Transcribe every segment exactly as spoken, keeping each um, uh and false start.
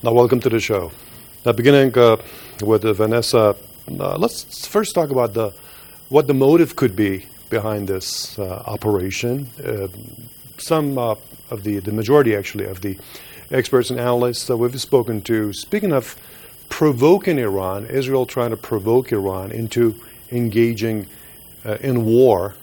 Now, welcome to the show. Now, beginning uh, with uh, Vanessa, uh, let's first talk about the what the motive could be behind this uh, operation. Uh, some uh, of the, the majority, actually, of the experts and analysts that we've spoken to, speaking of provoking Iran, Israel trying to provoke Iran into engaging uh, in war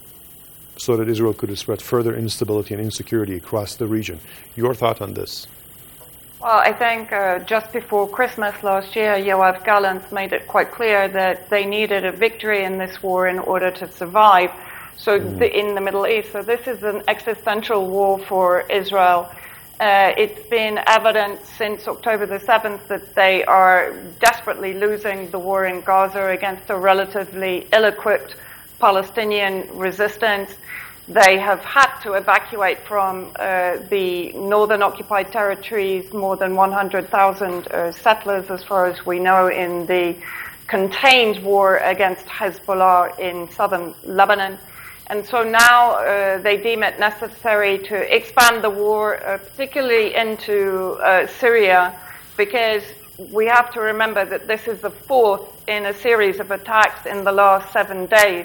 so that Israel could spread further instability and insecurity across the region. Your thought on this? Well, I think uh, just before Christmas last year, Yoav Gallant made it quite clear that they needed a victory in this war in order to survive. So mm. the, in the Middle East, so this is an existential war for Israel. Uh, it's been evident since October the seventh that they are desperately losing the war in Gaza against a relatively ill-equipped Palestinian resistance. They have had to evacuate from uh, the northern occupied territories more than one hundred thousand uh, settlers, as far as we know, in the contained war against Hezbollah in southern Lebanon. And so now uh, they deem it necessary to expand the war, uh, particularly into uh, Syria, because we have to remember that this is the fourth in a series of attacks in the last seven days.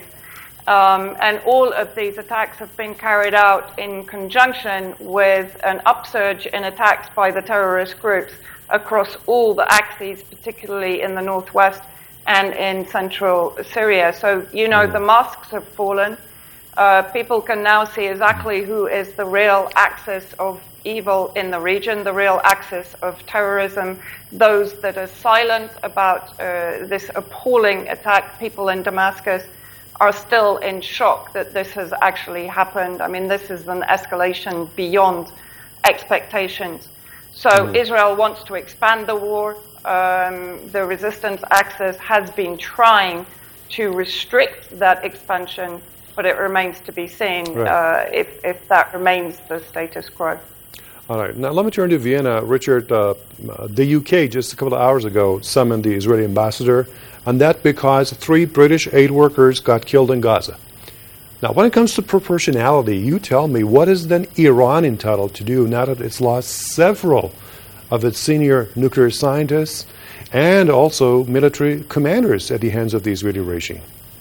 Um, and all of these attacks have been carried out in conjunction with an upsurge in attacks by the terrorist groups across all the axes, particularly in the northwest and in central Syria. So, you know, the masks have fallen. Uh, people can now see exactly who is the real axis of evil in the region, the real axis of terrorism. Those that are silent about uh, this appalling attack, people in Damascus, are still in shock that this has actually happened. I mean, this is an escalation beyond expectations. So mm. Israel wants to expand the war. Um, the resistance axis has been trying to restrict that expansion, but it remains to be seen right. uh, if, if that remains the status quo. All right. Now, let me turn to Vienna. Richard, uh, the U K just a couple of hours ago summoned the Israeli ambassador, and that because three British aid workers got killed in Gaza. Now, when it comes to proportionality, you tell me, what is then Iran entitled to do now that it's lost several of its senior nuclear scientists and also military commanders at the hands of the Israeli regime?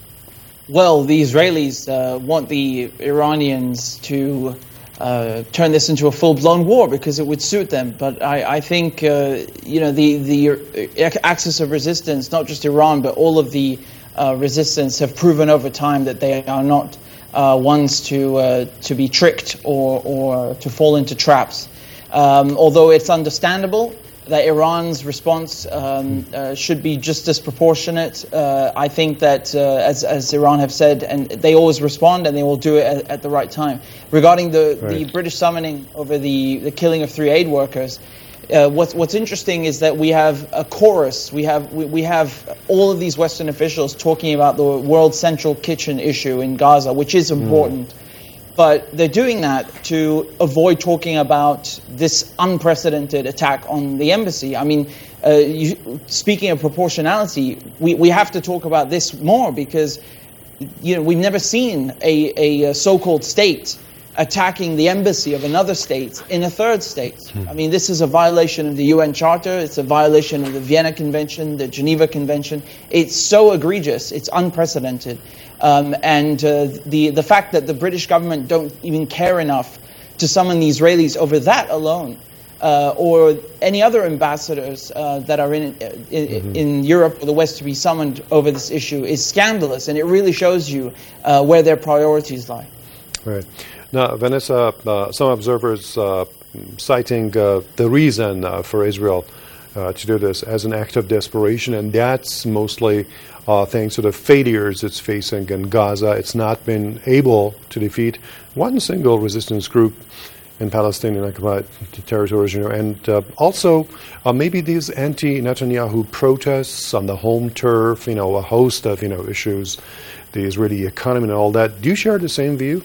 Well, the Israelis uh, want the Iranians to uh, turn this into a full-blown war because it would suit them. But I, I think, uh, you know, the, the axis of resistance, not just Iran, but all of the uh, resistance have proven over time that they are not uh, ones to uh, to be tricked or, or to fall into traps. Um, although it's understandable that Iran's response um, uh, should be just disproportionate. Uh, I think that, uh, as, as Iran have said, and they always respond and they will do it at, at the right time. Regarding the, right. the British summoning over the, the killing of three aid workers, uh, what's, what's interesting is that we have a chorus. We have, we, we have all of these Western officials talking about the World Central Kitchen issue in Gaza, which is important. Mm. But they're doing that to avoid talking about this unprecedented attack on the embassy. I mean, uh, you, speaking of proportionality, we, we have to talk about this more because, you know, we've never seen a, a so-called state attacking the embassy of another state in a third state. Hmm. I mean, this is a violation of the U N Charter. It's a violation of the Vienna Convention, the Geneva Convention. It's so egregious. It's unprecedented. Um, and uh, the the fact that the British government don't even care enough to summon the Israelis over that alone, uh, or any other ambassadors uh, that are in, in, mm-hmm. in Europe or the West to be summoned over this issue is scandalous, and it really shows you uh, where their priorities lie. Right. Now, Vanessa, uh, some observers uh, citing uh, the reason uh, for Israel uh, to do this as an act of desperation, and that's mostly uh, thanks to the failures it's facing in Gaza. It's not been able to defeat one single resistance group in Palestinian occupied territories, you know, and uh, also uh, maybe these anti-Netanyahu protests on the home turf, you know, a host of, you know, issues, the Israeli economy and all that. Do you share the same view?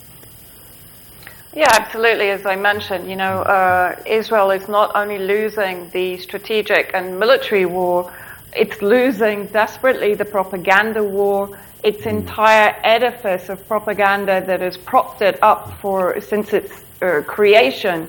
Yeah, absolutely. As I mentioned, you know, uh, Israel is not only losing the strategic and military war, it's losing desperately the propaganda war. Its entire edifice of propaganda that has propped it up for since its uh, creation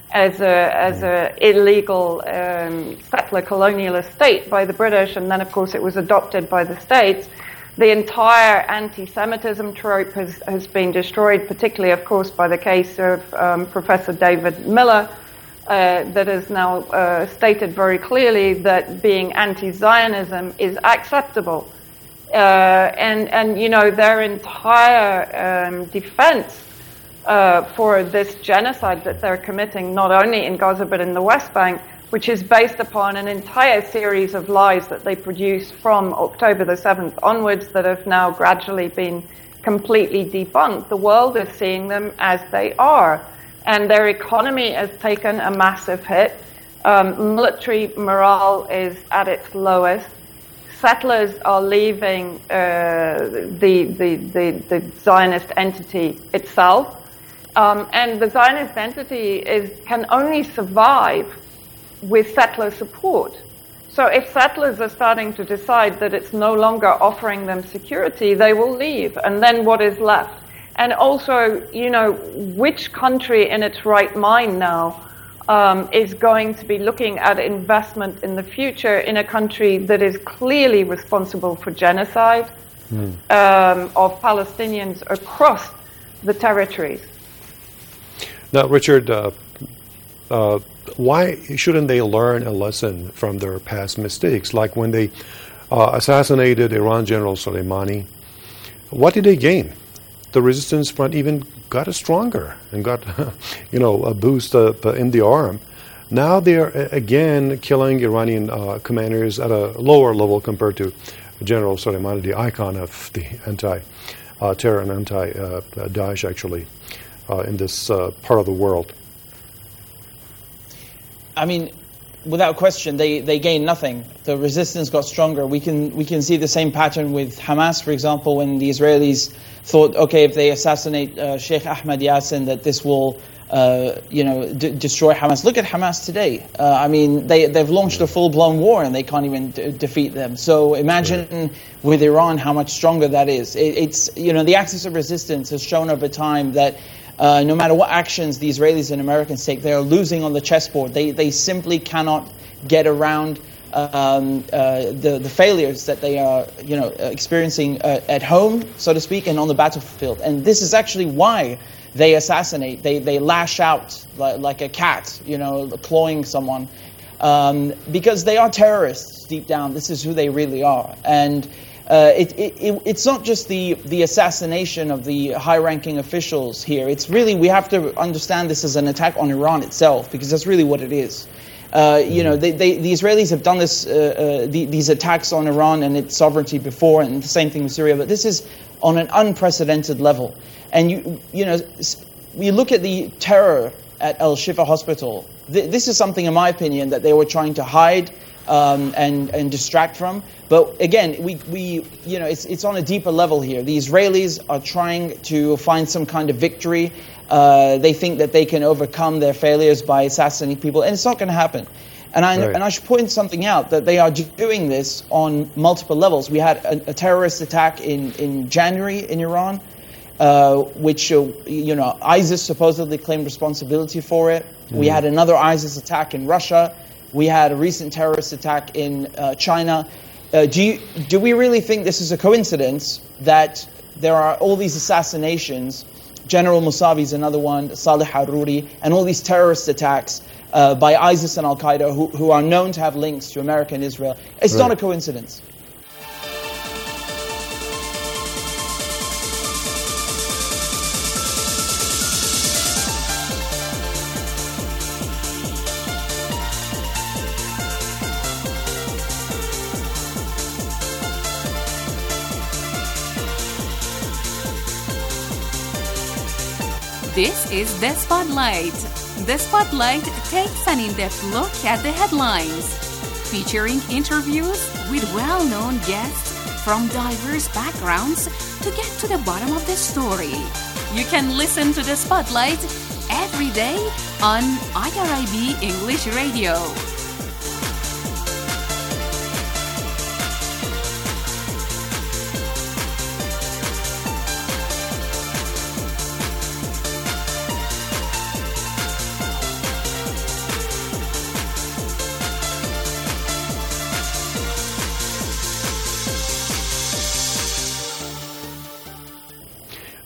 as a as a illegal um, settler colonialist state by the British, and then of course it was adopted by the States. The entire anti-Semitism trope has, has been destroyed, particularly, of course, by the case of um, Professor David Miller, uh, that has now uh, stated very clearly that being anti-Zionism is acceptable. Uh, and, and, you know, their entire um, defense uh, for this genocide that they're committing, not only in Gaza but in the West Bank, which is based upon an entire series of lies that they produced from October the seventh onwards that have now gradually been completely debunked. The world is seeing them as they are. And their economy has taken a massive hit. Um, military morale is at its lowest. Settlers are leaving uh, the, the, the, the Zionist entity itself. Um, and the Zionist entity is, can only survive with settler support. So if settlers are starting to decide that it's no longer offering them security, they will leave. And then what is left? And also, you know, which country in its right mind now um, is going to be looking at investment in the future in a country that is clearly responsible for genocide mm. um, of Palestinians across the territories? Now, Richard, uh, uh, why shouldn't they learn a lesson from their past mistakes? Like when they uh, assassinated Iran General Soleimani, what did they gain? The resistance front even got stronger and got, you know, a boost uh, in the arm. Now they're again killing Iranian uh, commanders at a lower level compared to General Soleimani, the icon of the anti-terror uh, and anti-Daesh, uh, actually, uh, in this uh, part of the world. I mean, without question, they, they gained nothing. The resistance got stronger. We can we can see the same pattern with Hamas, for example, when the Israelis thought, okay, if they assassinate uh, Sheikh Ahmed Yassin, that this will, uh, you know, d- destroy Hamas. Look at Hamas today. Uh, I mean, they they've launched a full-blown war and they can't even d- defeat them. So imagine right. with Iran how much stronger that is. It, it's you know the axis of resistance has shown over time that. Uh, no matter what actions the Israelis and Americans take, they are losing on the chessboard. They they simply cannot get around um, uh, the the failures that they are you know experiencing uh, at home, so to speak, and on the battlefield. And this is actually why they assassinate. They they lash out like, like a cat, you know, clawing someone, um, because they are terrorists deep down. This is who they really are. And Uh, it, it, it's not just the, the assassination of the high-ranking officials here. It's really, we have to understand this as an attack on Iran itself, because that's really what it is. Uh, you know, they, they, the Israelis have done this, uh, uh, the, these attacks on Iran and its sovereignty before, and the same thing with Syria, but this is on an unprecedented level. And you, you know, you look at the terror at Al-Shifa Hospital. Th- this is something, in my opinion, that they were trying to hide um, and, and distract from. But again, we, we you know, it's it's on a deeper level here. The Israelis are trying to find some kind of victory. Uh, they think that they can overcome their failures by assassinating people, and it's not going to happen. And I right. and I should point something out, that they are doing this on multiple levels. We had a, a terrorist attack in, in January in Iran, uh, which uh, you know ISIS supposedly claimed responsibility for it. Mm. We had another ISIS attack in Russia. We had a recent terrorist attack in uh, China. Uh, do you, do we really think this is a coincidence that there are all these assassinations? General Musavi is another one, Saleh Haruri, and all these terrorist attacks uh, by ISIS and Al-Qaeda, who, who are known to have links to America and Israel. It's right. not a coincidence. This is The Spotlight. The Spotlight takes an in-depth look at the headlines, featuring interviews with well-known guests from diverse backgrounds to get to the bottom of the story. You can listen to The Spotlight every day on I R I B English Radio.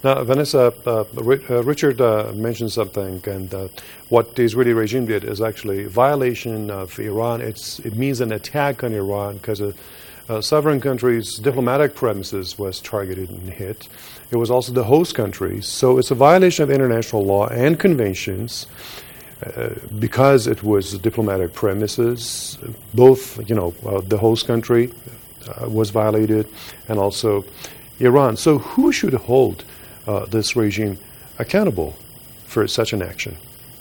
Now, Vanessa, uh, uh, Richard uh, mentioned something, and uh, what the Israeli regime did is actually violation of Iran. It's, it means an attack on Iran because a, a sovereign country's diplomatic premises was targeted and hit. It was also the host countries, so it's a violation of international law and conventions uh, because it was diplomatic premises. Both, you know, uh, the host country uh, was violated, and also Iran. So, who should hold Uh, this regime accountable for such an action?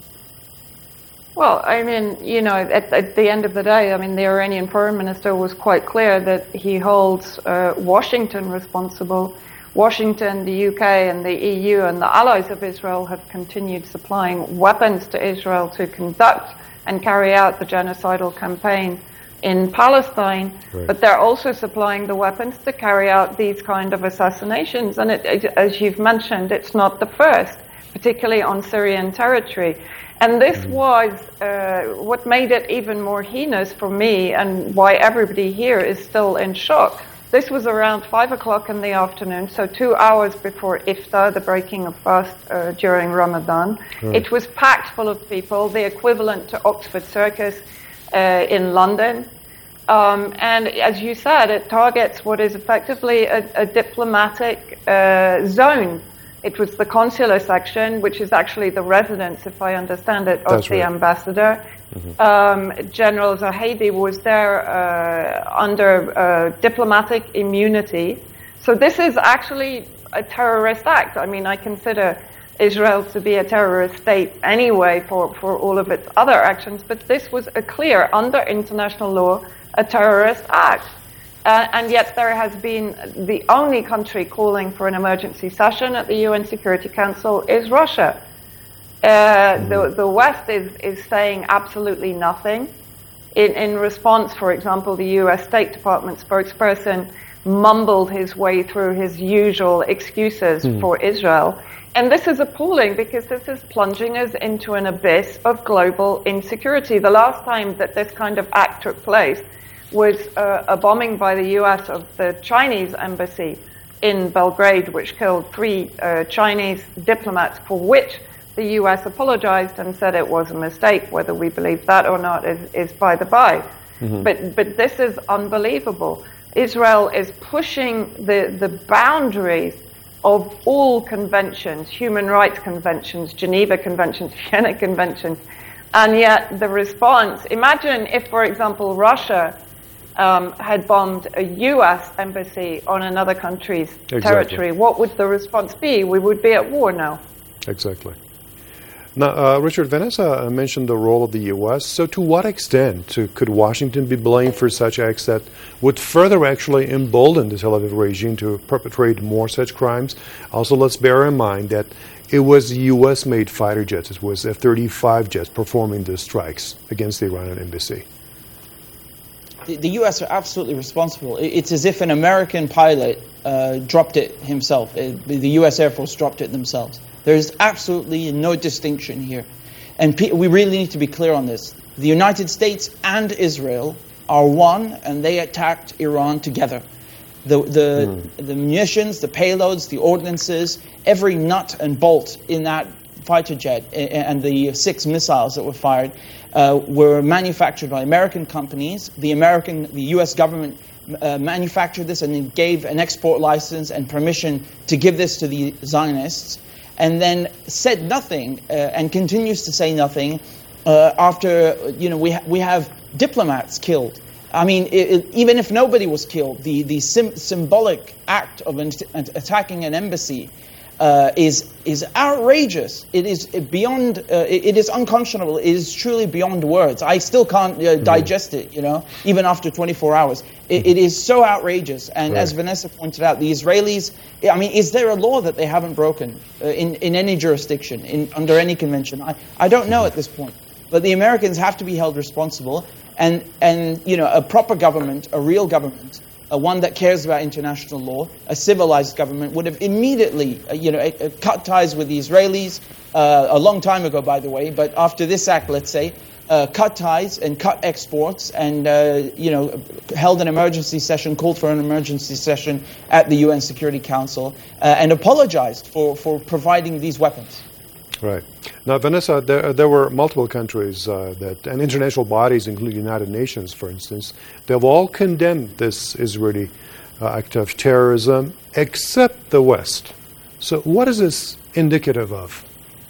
Well, I mean, you know, at, at the end of the day, I mean, the Iranian foreign minister was quite clear that he holds uh, Washington responsible. Washington, the U K, and the E U and the allies of Israel have continued supplying weapons to Israel to conduct and carry out the genocidal campaign in Palestine, right. But they're also supplying the weapons to carry out these kind of assassinations. And it, it, as you've mentioned, it's not the first, particularly on Syrian territory. And this mm-hmm. was uh, what made it even more heinous for me, and why everybody here is still in shock. This was around five o'clock in the afternoon, so two hours before Iftar, the breaking of fast uh, during Ramadan. Right. It was packed full of people, the equivalent to Oxford Circus Uh, in London. Um, and as you said, it targets what is effectively a, a diplomatic uh, zone. It was the consular section, which is actually the residence, if I understand it, of That's the right. ambassador. Mm-hmm. Um, General Zahedi was there uh, under uh, diplomatic immunity. So this is actually a terrorist act. I mean, I consider Israel to be a terrorist state anyway for, for all of its other actions, but this was a clear, under international law, a terrorist act. Uh, and yet there has been the only country calling for an emergency session at the U N Security Council is Russia. Uh, mm-hmm. the, the West is, is saying absolutely nothing. In, in response, for example, the U S State Department spokesperson mumbled his way through his usual excuses mm. for Israel. And this is appalling because this is plunging us into an abyss of global insecurity. The last time that this kind of act took place was uh, a bombing by the U S of the Chinese embassy in Belgrade, which killed three uh, Chinese diplomats, for which the U S apologized and said it was a mistake. Whether we believe that or not is, is by the by. Mm-hmm. But, but this is unbelievable. Israel is pushing the, the boundaries of all conventions, human rights conventions, Geneva Conventions, Vienna Conventions, and yet the response, imagine if, for example, Russia um, had bombed a U S embassy on another country's exactly. territory, what would the response be? We would be at war now. Exactly. Now, uh, Richard, Vanessa mentioned the role of the U S. So to what extent to, could Washington be blamed for such acts that would further actually embolden the Tel Aviv regime to perpetrate more such crimes? Also, let's bear in mind that it was U S-made fighter jets. It was F thirty-five jets performing the strikes against the Iranian embassy. The, the U S are absolutely responsible. It's as if an American pilot uh, dropped it himself. It, the U S Air Force dropped it themselves. There is absolutely no distinction here. And pe- we really need to be clear on this. The United States and Israel are one, and they attacked Iran together. The, the, mm. the munitions, the payloads, the ordnances, every nut and bolt in that fighter jet and the six missiles that were fired uh, were manufactured by American companies. The American, the U S government uh, manufactured this and gave an export license and permission to give this to the Zionists, and then said nothing uh, and continues to say nothing uh, after, you know, we ha- we have diplomats killed. I mean, it, it, even if nobody was killed, the, the sim- symbolic act of an, an attacking an embassy uh, is is outrageous. It is beyond, uh, it, it is unconscionable. It is truly beyond words. I still can't uh, mm-hmm. digest it, you know, even after twenty-four hours. It, it is so outrageous. And right. as Vanessa pointed out, the Israelis, I mean, is there a law that they haven't broken uh, in, in any jurisdiction, in, under any convention? I, I don't know at this point. But the Americans have to be held responsible. And, and you know, a proper government, a real government, uh, one that cares about international law, a civilized government, would have immediately, uh, you know, uh, cut ties with the Israelis, uh, a long time ago, by the way, but after this act, let's say, uh, cut ties and cut exports, and uh, you know, held an emergency session, called for an emergency session at the U N Security Council, uh, and apologized for, for providing these weapons. Right. Now, Vanessa, there, there were multiple countries uh, that, and international bodies, including the United Nations, for instance, they've all condemned this Israeli uh, act of terrorism, except the West. So what is this indicative of?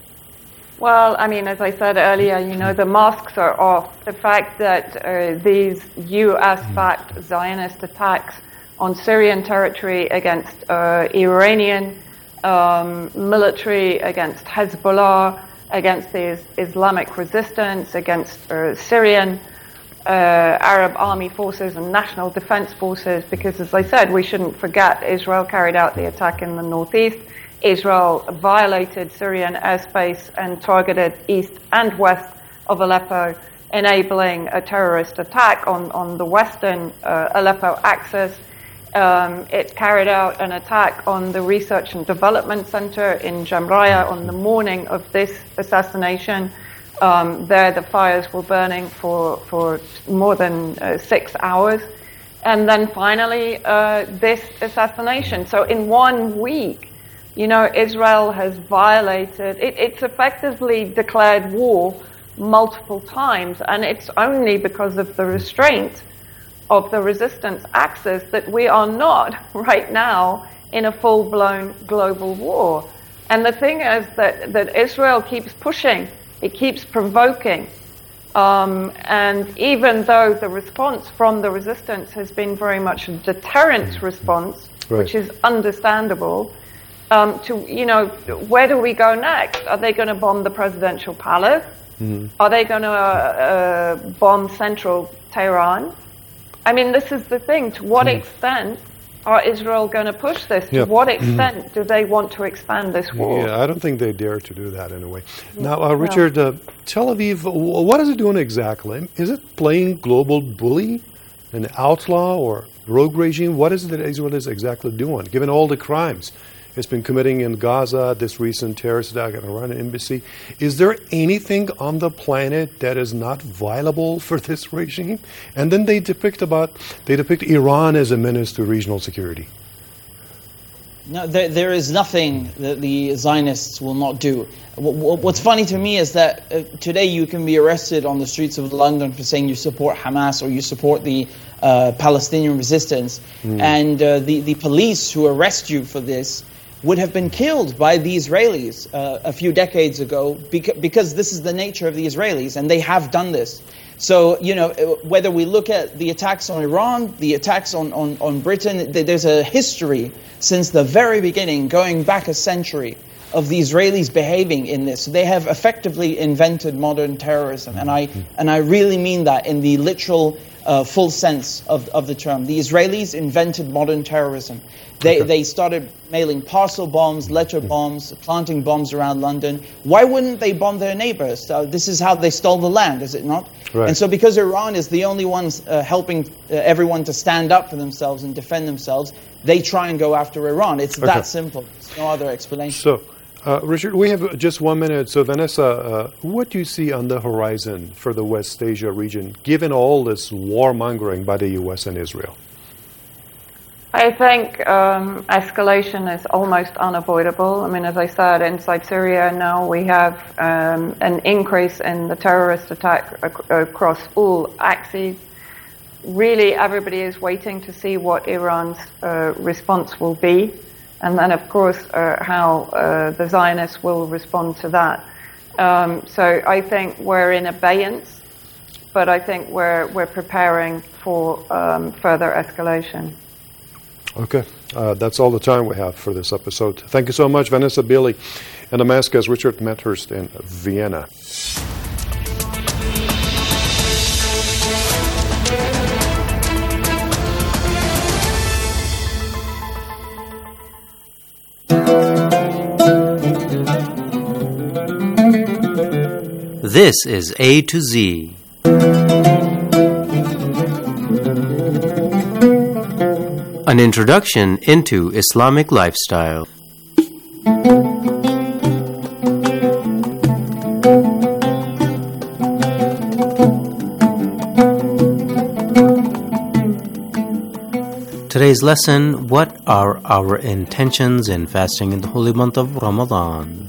Well, I mean, as I said earlier, you know, the masks are off. The fact that uh, these U S-backed Zionist attacks on Syrian territory against uh, Iranian um, military, against Hezbollah, against the Islamic resistance, against uh, Syrian uh, Arab army forces and national defense forces, because, as I said, we shouldn't forget Israel carried out the attack in the northeast. Israel violated Syrian airspace and targeted east and west of Aleppo, enabling a terrorist attack on, on the western uh, Aleppo axis. Um, it carried out an attack on the Research and Development Center in Jamraya on the morning of this assassination. Um, there the fires were burning for, for more than uh, six hours. And then finally, uh, this assassination. So in one week, you know, Israel has violated, it, it's effectively declared war multiple times, and it's only because of the restraint of the resistance axis that we are not right now in a full-blown global war. And the thing is that, that Israel keeps pushing, it keeps provoking, um, and even though the response from the resistance has been very much a deterrence response, right, which is understandable, Um, to, you know, where do we go next? Are they going to bomb the presidential palace? Mm-hmm. Are they going to uh, uh, bomb central Tehran? I mean, this is the thing. To what mm-hmm. extent are Israel going to push this? To yep. what extent mm-hmm. do they want to expand this war? Yeah, I don't think they dare to do that in a way. Now, uh, Richard, uh, Tel Aviv, what is it doing exactly? Is it playing global bully, an outlaw, or rogue regime? What is it that Israel is exactly doing, given all the crimes it's been committing in Gaza, this recent terrorist attack at Iran embassy? Is there anything on the planet that is not viable for this regime? And then they depict about they depict Iran as a menace to regional security. No, there, there is nothing that the Zionists will not do. What's funny to me is that uh, today you can be arrested on the streets of London for saying you support Hamas or you support the uh, Palestinian resistance, mm. and uh, the, the police who arrest you for this would have been killed by the Israelis uh, a few decades ago, beca- because this is the nature of the Israelis, and they have done this. So, you know, whether we look at the attacks on Iran, the attacks on, on, on Britain, there's a history since the very beginning, going back a century, of the Israelis behaving in this. They have effectively invented modern terrorism, and I and I really mean that in the literal uh, full sense of, of the term. The Israelis invented modern terrorism. They okay. they started mailing parcel bombs, letter bombs, planting bombs around London. Why wouldn't they bomb their neighbors? Uh, this is how they stole the land, is it not? Right. And so because Iran is the only ones uh, helping uh, everyone to stand up for themselves and defend themselves, they try and go after Iran. It's okay. that simple. There's no other explanation. So, uh, Richard, we have just one minute. So, Vanessa, uh, what do you see on the horizon for the West Asia region, given all this warmongering by the U S and Israel? I think um, escalation is almost unavoidable. I mean, as I said, inside Syria now we have um, an increase in the terrorist attack ac- across all axes. Really, everybody is waiting to see what Iran's uh, response will be, and then, of course, uh, how uh, the Zionists will respond to that. Um, so I think we're in abeyance, but I think we're we're preparing for um, further escalation. Okay, uh, that's all the time we have for this episode. Thank you so much, Vanessa Beeley in Damascus, Richard Medhurst in Vienna. This is A to Z. An introduction into Islamic lifestyle. today's lesson, what are our intentions in fasting in the holy month of Ramadan?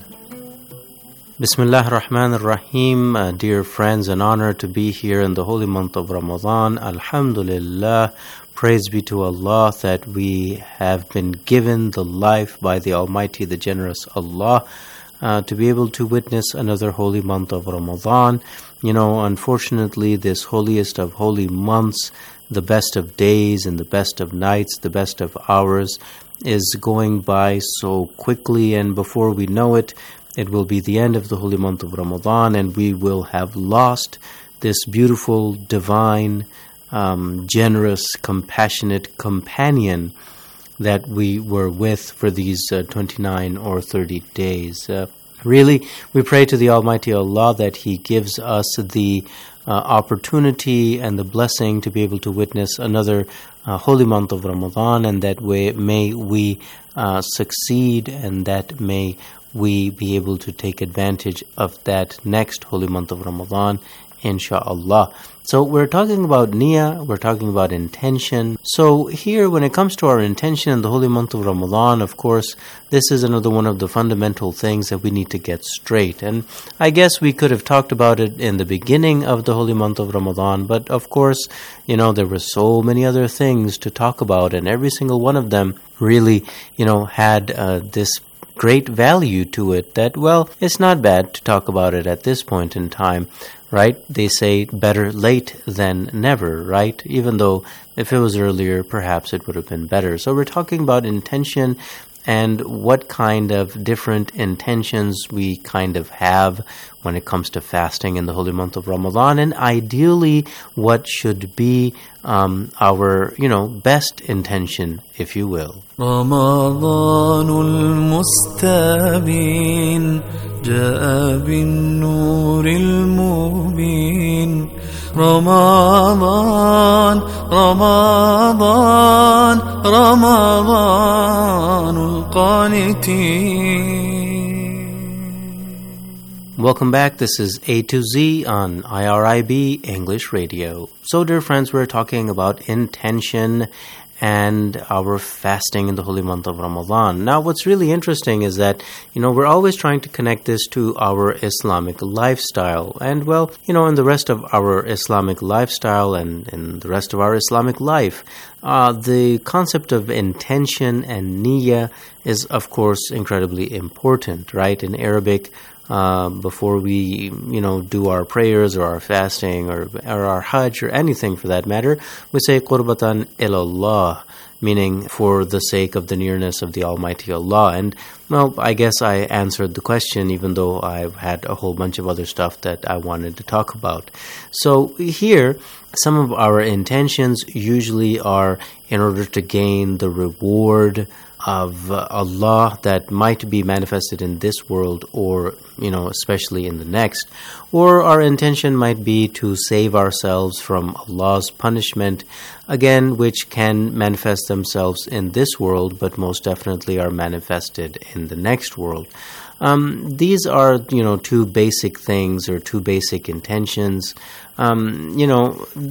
Bismillah ar-Rahman ar-Rahim, uh, dear friends, an honor to be here in the holy month of Ramadan. Alhamdulillah, praise be to Allah that we have been given the life by the Almighty, the generous Allah, uh, to be able to witness another holy month of Ramadan. You know, unfortunately, this holiest of holy months, the best of days and the best of nights, the best of hours, is going by so quickly, and before we know it, it will be the end of the holy month of Ramadan, and we will have lost this beautiful, divine, um, generous, compassionate companion that we were with for these uh, twenty-nine or thirty days. Uh, really, we pray to the Almighty Allah that He gives us the uh, opportunity and the blessing to be able to witness another uh, holy month of Ramadan, and that way may we uh, succeed, and that may we be able to take advantage of that next holy month of Ramadan, insha'Allah. So we're talking about niyyah, we're talking about intention. So here, when it comes to our intention in the holy month of Ramadan, of course, this is another one of the fundamental things that we need to get straight. And I guess we could have talked about it in the beginning of the holy month of Ramadan, but of course, you know, there were so many other things to talk about, and every single one of them really, you know, had uh, this great value to it that, well, it's not bad to talk about it at this point in time, right? They say better late than never, right? Even though if it was earlier, perhaps it would have been better. So we're talking about intention and what kind of different intentions we kind of have when it comes to fasting in the holy month of Ramadan, and ideally what should be um, our, you know, best intention, if you will. رمضان المستبين جاء بالنور المبين رمضان رمضان رمضان القانتين. Welcome back. This is A to Z on I R I B English Radio. So, dear friends, we're talking about intention and our fasting in the holy month of Ramadan. Now, what's really interesting is that, you know, we're always trying to connect this to our Islamic lifestyle. And, well, you know, in the rest of our Islamic lifestyle and in the rest of our Islamic life, uh, the concept of intention and niyyah is, of course, incredibly important, right? In Arabic, Uh, before we, you know, do our prayers or our fasting or, or our hajj or anything for that matter, we say qurbatan ilallah, meaning for the sake of the nearness of the Almighty Allah. And, well, I guess I answered the question, even though I've had a whole bunch of other stuff that I wanted to talk about. So here, some of our intentions usually are in order to gain the reward of uh, Allah that might be manifested in this world, or, you know, especially in the next. Or our intention might be to save ourselves from Allah's punishment, again, which can manifest themselves in this world, but most definitely are manifested in the next world. Um, these are, you know, two basic things or two basic intentions. Um, you know,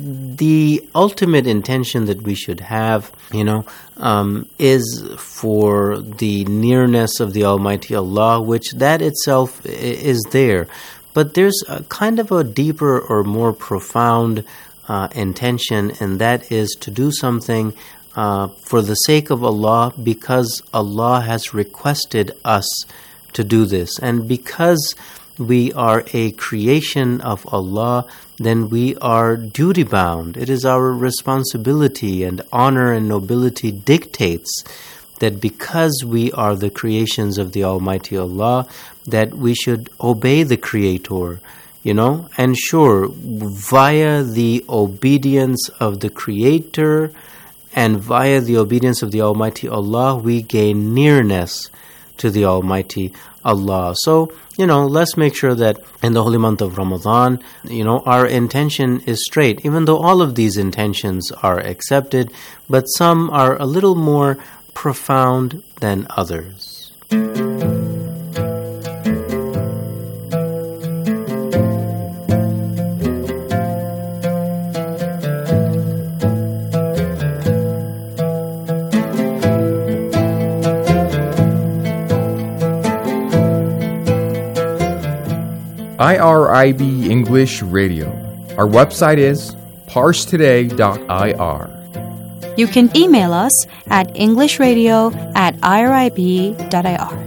the ultimate intention that we should have, you know, um, is for the nearness of the Almighty Allah, which that itself is there. But there's a kind of a deeper or more profound uh, intention, and that is to do something uh, for the sake of Allah, because Allah has requested us to do this. And because we are a creation of Allah, then we are duty-bound. It is our responsibility, and honor and nobility dictates that because we are the creations of the Almighty Allah, that we should obey the Creator, you know. And sure, via the obedience of the Creator and via the obedience of the Almighty Allah, we gain nearness to the Almighty Allah. So, you know, let's make sure that in the holy month of Ramadan, you know, our intention is straight, even though all of these intentions are accepted, but some are a little more profound than others. I R I B English Radio. Our website is parse today dot I R. You can email us at englishradio at irib dot I R.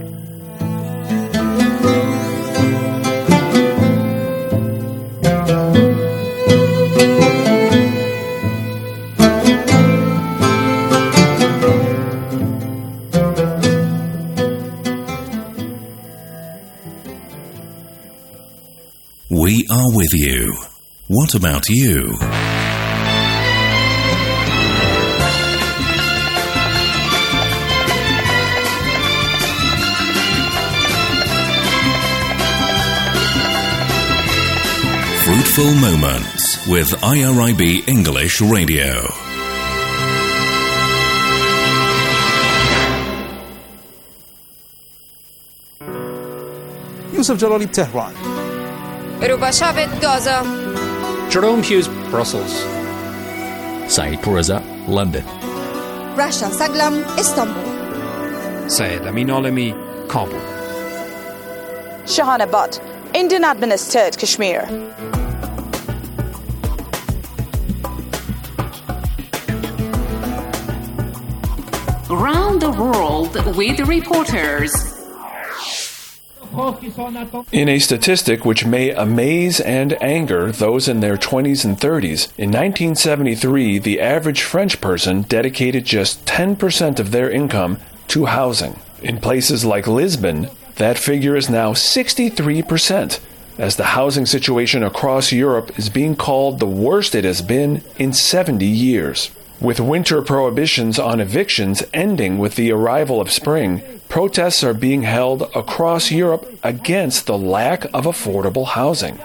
We are with you. What about you? Fruitful Moments with I R I B English Radio. Yusuf Jalali, Tehran. Rubashavit, Gaza. Jerome Hughes, Brussels. Saeed Pourreza, London. Rasha Saglam, Istanbul. Syed Amin Alami, Kabul. Shahana Butt, Indian administered Kashmir. Around the world with reporters. In a statistic which may amaze and anger those in their twenties and thirties, in nineteen seventy-three, the average French person dedicated just ten percent of their income to housing. In places like Lisbon, that figure is now sixty-three percent, as the housing situation across Europe is being called the worst it has been in seventy years. With winter prohibitions on evictions ending with the arrival of spring, protests are being held across Europe against the lack of affordable housing.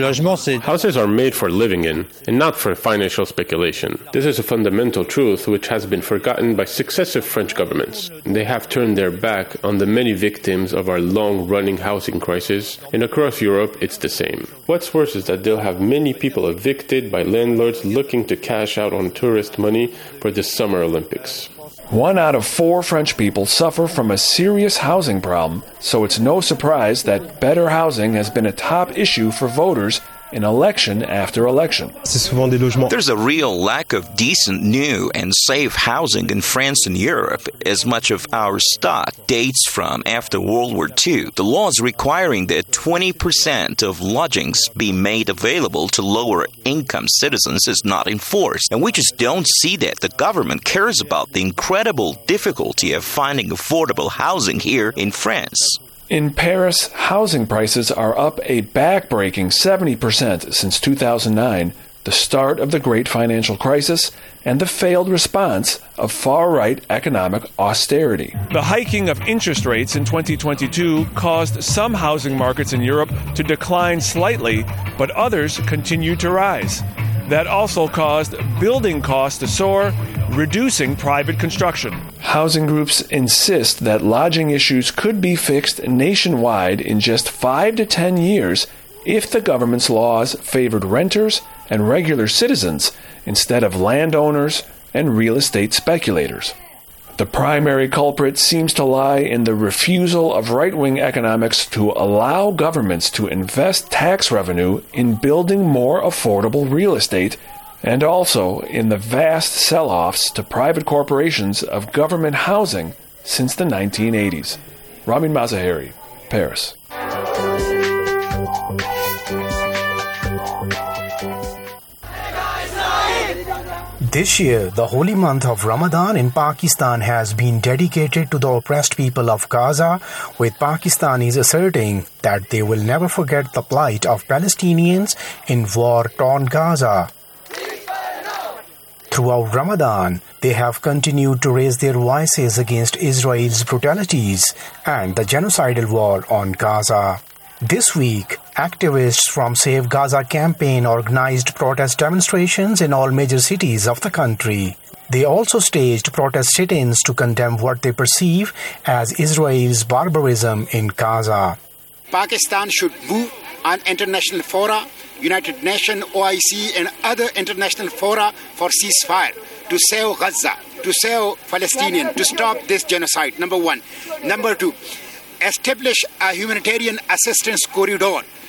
Houses are made for living in, and not for financial speculation. This is a fundamental truth which has been forgotten by successive French governments. They have turned their back on the many victims of our long-running housing crisis, and across Europe it's the same. What's worse is that they'll have many people evicted by landlords looking to cash out on tourist money for the Summer Olympics. One out of four French people suffer from a serious housing problem, so it's no surprise that better housing has been a top issue for voters in election after election. There's a real lack of decent, new, and safe housing in France and Europe, as much of our stock dates from after World War Two. The laws requiring that twenty percent of lodgings be made available to lower-income citizens is not enforced, and we just don't see that the government cares about the incredible difficulty of finding affordable housing here in France. In Paris, housing prices are up a back-breaking seventy percent since two thousand nine, the start of the great financial crisis and the failed response of far-right economic austerity. The hiking of interest rates in twenty twenty-two caused some housing markets in Europe to decline slightly, but others continued to rise. That also caused building costs to soar, reducing private construction. Housing groups insist that lodging issues could be fixed nationwide in just five to ten years if the government's laws favored renters and regular citizens instead of landowners and real estate speculators. The primary culprit seems to lie in the refusal of right-wing economics to allow governments to invest tax revenue in building more affordable real estate, and also in the vast sell-offs to private corporations of government housing since the nineteen eighties. Ramin Mazaheri, Paris. This year, the holy month of Ramadan in Pakistan has been dedicated to the oppressed people of Gaza, with Pakistanis asserting that they will never forget the plight of Palestinians in war-torn Gaza. Throughout Ramadan, they have continued to raise their voices against Israel's brutalities and the genocidal war on Gaza. This week, activists from Save Gaza campaign organized protest demonstrations in all major cities of the country. They also staged protest sit-ins to condemn what they perceive as Israel's barbarism in Gaza. Pakistan should move on international fora, United Nations, O I C, and other international fora for ceasefire to save Gaza, to save Palestinians, to stop this genocide, number one. Number two, establish a humanitarian assistance corridor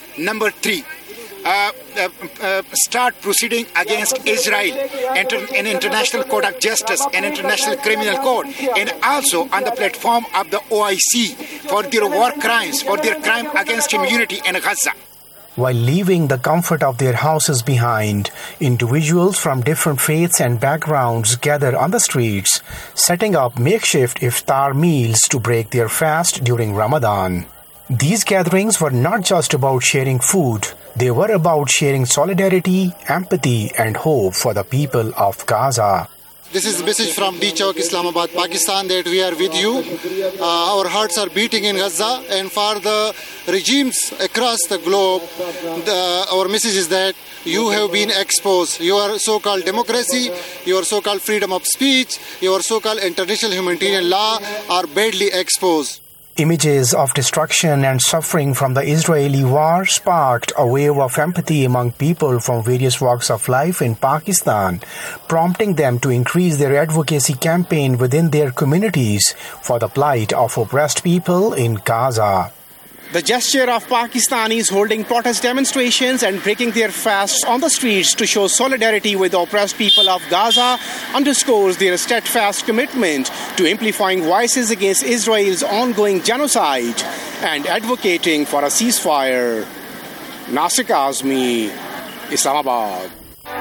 Number three, uh, uh, uh, start proceeding against Israel inter- in International Court of Justice and International Criminal Court, and also on the platform of the O I C for their war crimes, for their crime against humanity in Gaza. While leaving the comfort of their houses behind, individuals from different faiths and backgrounds gather on the streets, setting up makeshift iftar meals to break their fast during Ramadan. These gatherings were not just about sharing food, they were about sharing solidarity, empathy, and hope for the people of Gaza. This is a message from D Chowk, Islamabad, Pakistan, that we are with you. Uh, our hearts are beating in Gaza, and for the regimes across the globe, the, our message is that you have been exposed. Your so-called democracy, your so-called freedom of speech, your so-called international humanitarian law are badly exposed. Images of destruction and suffering from the Israeli war sparked a wave of empathy among people from various walks of life in Pakistan, prompting them to increase their advocacy campaign within their communities for the plight of oppressed people in Gaza. The gesture of Pakistanis holding protest demonstrations and breaking their fasts on the streets to show solidarity with the oppressed people of Gaza underscores their steadfast commitment to amplifying voices against Israel's ongoing genocide and advocating for a ceasefire. Nasik Azmi, Islamabad.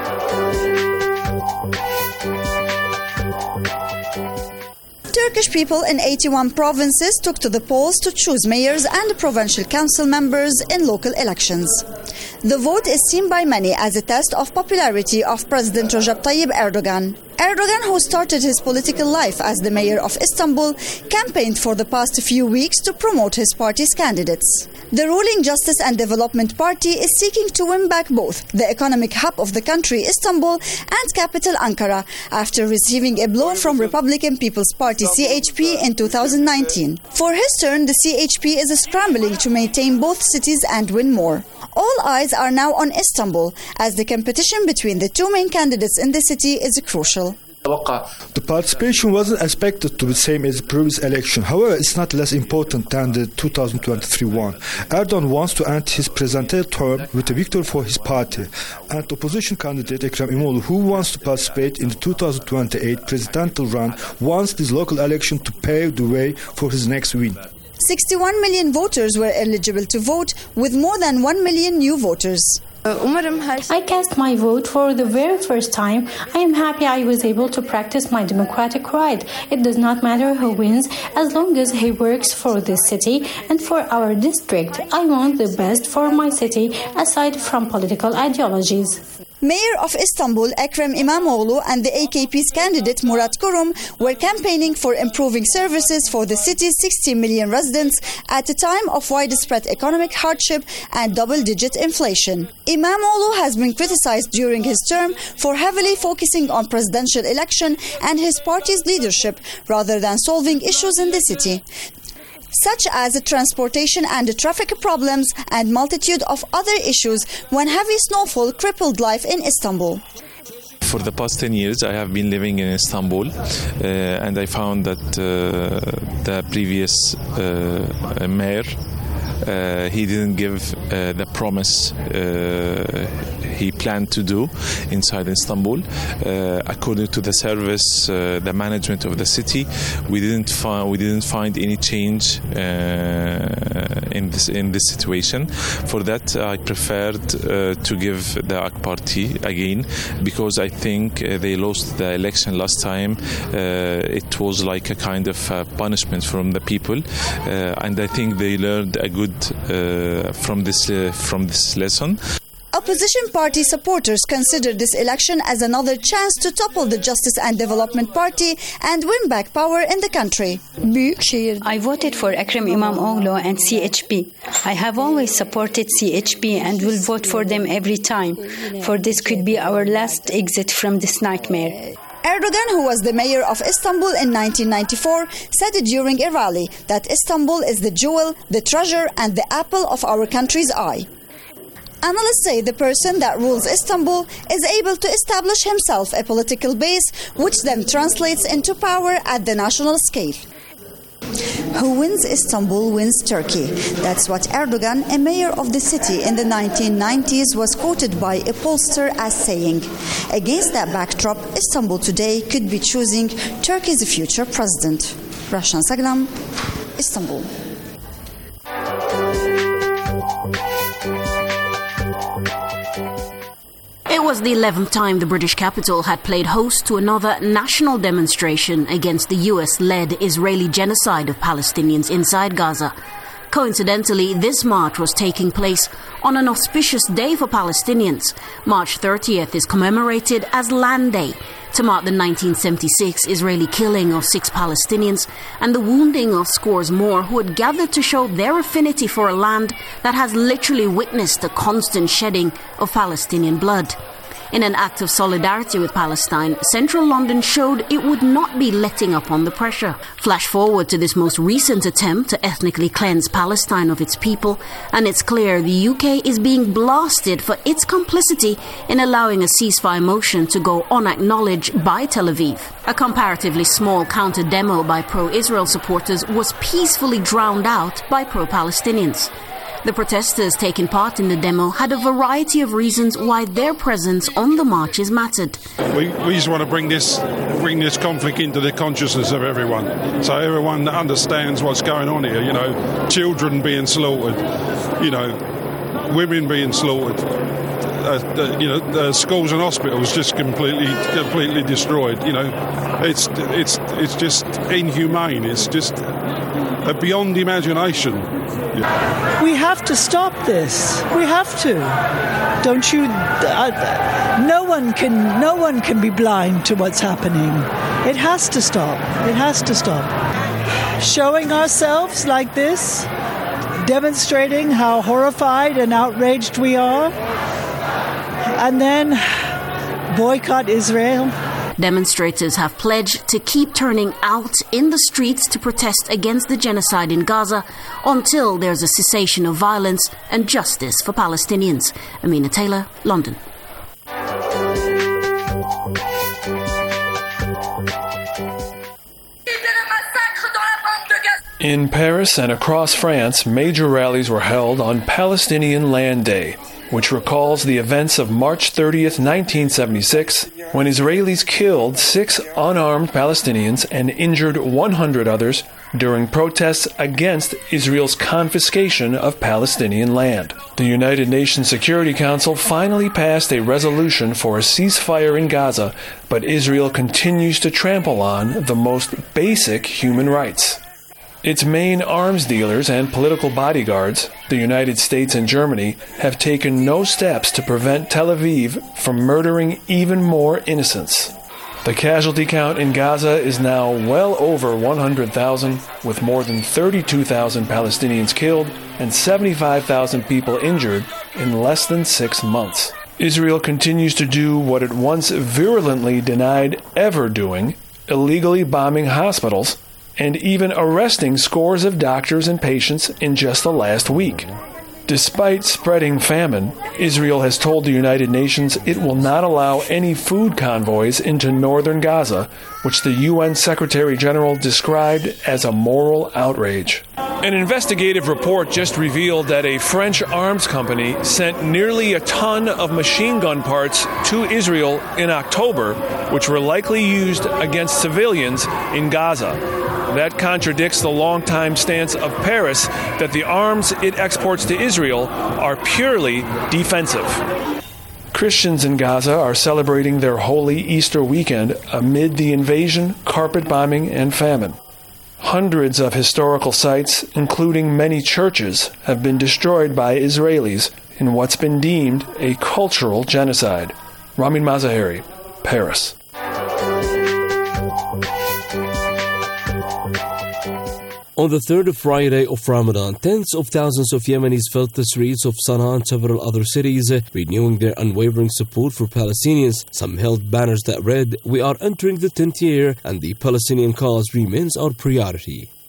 Turkish people in eighty-one provinces took to the polls to choose mayors and provincial council members in local elections. The vote is seen by many as a test of popularity of President Recep Tayyip Erdogan. Erdogan, who started his political life as the mayor of Istanbul, campaigned for the past few weeks to promote his party's candidates. The ruling Justice and Development Party is seeking to win back both the economic hub of the country, Istanbul, and capital Ankara, after receiving a blow from Republican People's Party C H P in two thousand nineteen. For his turn, the C H P is scrambling to maintain both cities and win more. All eyes are now on Istanbul, as the competition between the two main candidates in the city is crucial. The participation wasn't expected to be the same as the previous election. However, it's not less important than the two thousand twenty-three one. Erdogan wants to end his presidential term with a victory for his party. And opposition candidate Ekrem İmamoğlu, who wants to participate in the two thousand twenty-eight presidential run, wants this local election to pave the way for his next win. sixty-one million voters were eligible to vote, with more than one million new voters. I cast my vote for the very first time. I am happy I was able to practice my democratic right. It does not matter who wins, as long as he works for this city and for our district. I want the best for my city, aside from political ideologies. Mayor of Istanbul, Ekrem İmamoğlu, and the A K P's candidate Murat Kurum were campaigning for improving services for the city's sixty million residents at a time of widespread economic hardship and double-digit inflation. İmamoğlu has been criticized during his term for heavily focusing on presidential election and his party's leadership rather than solving issues in the city, such as transportation and traffic problems and multitude of other issues when heavy snowfall crippled life in Istanbul. For the past ten years, I have been living in Istanbul, uh, and I found that uh, the previous uh, mayor, uh, he didn't give uh, the promise uh, he planned to do inside Istanbul. Uh, according to the service, uh, the management of the city, we didn't find we didn't find any change uh, in this in this situation. For that, I preferred uh, to give the A K Party again, because I think uh, they lost the election last time. Uh, it was like a kind of uh, punishment from the people, uh, and I think they learned a good uh, from this uh, from this lesson. Opposition party supporters consider this election as another chance to topple the Justice and Development Party and win back power in the country. I voted for Ekrem İmamoğlu and C H P. I have always supported C H P and will vote for them every time, for this could be our last exit from this nightmare. Erdogan, who was the mayor of Istanbul in nineteen ninety-four, said during a rally that Istanbul is the jewel, the treasure, and the apple of our country's eye. Analysts say the person that rules Istanbul is able to establish himself a political base, which then translates into power at the national scale. Who wins Istanbul wins Turkey. That's what Erdogan, a mayor of the city in the nineteen nineties, was quoted by a pollster as saying. Against that backdrop, Istanbul today could be choosing Turkey's future president. Rashan Saglam, Istanbul. It was the eleventh time the British capital had played host to another national demonstration against the U S-led Israeli genocide of Palestinians inside Gaza. Coincidentally, this march was taking place on an auspicious day for Palestinians. March thirtieth is commemorated as Land Day to mark the nineteen seventy-six Israeli killing of six Palestinians and the wounding of scores more who had gathered to show their affinity for a land that has literally witnessed the constant shedding of Palestinian blood. In an act of solidarity with Palestine, central London showed it would not be letting up on the pressure. Flash forward to this most recent attempt to ethnically cleanse Palestine of its people, and it's clear the U K is being blasted for its complicity in allowing a ceasefire motion to go unacknowledged by Tel Aviv. A comparatively small counter-demo by pro-Israel supporters was peacefully drowned out by pro-Palestinians. The protesters taking part in the demo had a variety of reasons why their presence on the marches mattered. We, we just want to bring this bring this conflict into the consciousness of everyone, so everyone understands what's going on here. You know, children being slaughtered, you know, women being slaughtered, uh, uh, you know, uh, schools and hospitals just completely completely destroyed. You know, it's it's it's just inhumane. It's just uh, beyond imagination. Yeah. We have to stop this. We have to. Don't you? Uh, no one can. No one can be blind to what's happening. It has to stop. It has to stop. Showing ourselves like this, demonstrating how horrified and outraged we are, and then boycott Israel. Demonstrators have pledged to keep turning out in the streets to protest against the genocide in Gaza until there's a cessation of violence and justice for Palestinians. Amina Taylor, London. In Paris and across France, major rallies were held on Palestinian Land Day, which recalls the events of March thirtieth, nineteen seventy-six, when Israelis killed six unarmed Palestinians and injured one hundred others during protests against Israel's confiscation of Palestinian land. The United Nations Security Council finally passed a resolution for a ceasefire in Gaza, but Israel continues to trample on the most basic human rights. Its main arms dealers and political bodyguards, the United States and Germany, have taken no steps to prevent Tel Aviv from murdering even more innocents. The casualty count in Gaza is now well over one hundred thousand, with more than thirty-two thousand Palestinians killed and seventy-five thousand people injured in less than six months. Israel continues to do what it once virulently denied ever doing, illegally bombing hospitals, and even arresting scores of doctors and patients in just the last week. Despite spreading famine, Israel has told the United Nations it will not allow any food convoys into northern Gaza, which the U N Secretary General described as a moral outrage. An investigative report just revealed that a French arms company sent nearly a ton of machine gun parts to Israel in October, which were likely used against civilians in Gaza. That contradicts the longtime stance of Paris that the arms it exports to Israel are purely defensive. Christians in Gaza are celebrating their holy Easter weekend amid the invasion, carpet bombing, and famine. Hundreds of historical sites, including many churches, have been destroyed by Israelis in what's been deemed a cultural genocide. Ramin Mazaheri, Paris. On the third Friday of Ramadan, tens of thousands of Yemenis filled the streets of Sana'a and several other cities, renewing their unwavering support for Palestinians. Some held banners that read, "We are entering the tenth year and the Palestinian cause remains our priority."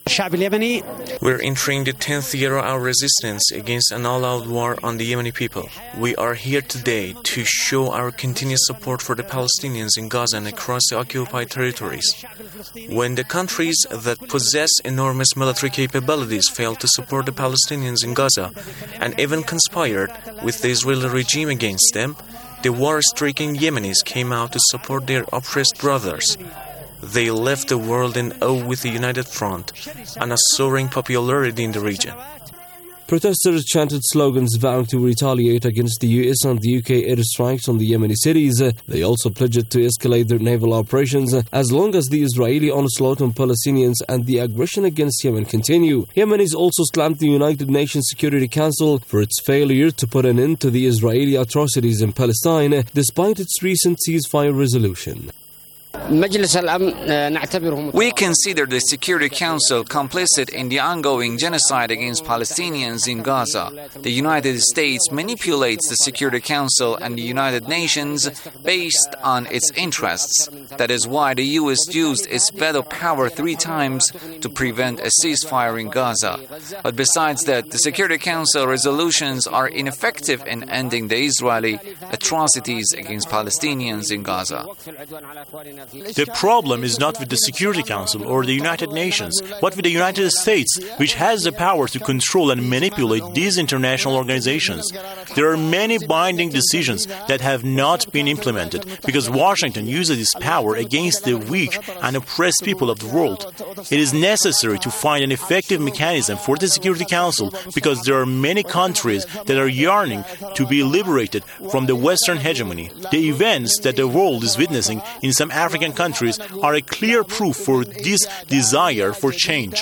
We're entering the tenth year of our resistance against an all-out war on the Yemeni people. We are here today to show our continued support for the Palestinians in Gaza and across the occupied territories. When the countries that possess enormous military capabilities failed to support the Palestinians in Gaza and even conspired with the Israeli regime against them, the war-stricken Yemenis came out to support their oppressed brothers. They left the world in awe with the United Front and a soaring popularity in the region. Protesters chanted slogans vowing to retaliate against the U S and the U K airstrikes on the Yemeni cities. They also pledged to escalate their naval operations as long as the Israeli onslaught on Palestinians and the aggression against Yemen continue. Yemenis also slammed the United Nations Security Council for its failure to put an end to the Israeli atrocities in Palestine despite its recent ceasefire resolution. We consider the Security Council complicit in the ongoing genocide against Palestinians in Gaza. The United States manipulates the Security Council and the United Nations based on its interests. That is why the U S used its veto power three times to prevent a ceasefire in Gaza. But besides that, the Security Council resolutions are ineffective in ending the Israeli atrocities against Palestinians in Gaza. The problem is not with the Security Council or the United Nations, but with the United States, which has the power to control and manipulate these international organizations. There are many binding decisions that have not been implemented because Washington uses its power against the weak and oppressed people of the world. It is necessary to find an effective mechanism for the Security Council because there are many countries that are yearning to be liberated from the Western hegemony. The events that the world is witnessing in some African countries are a clear proof for this desire for change.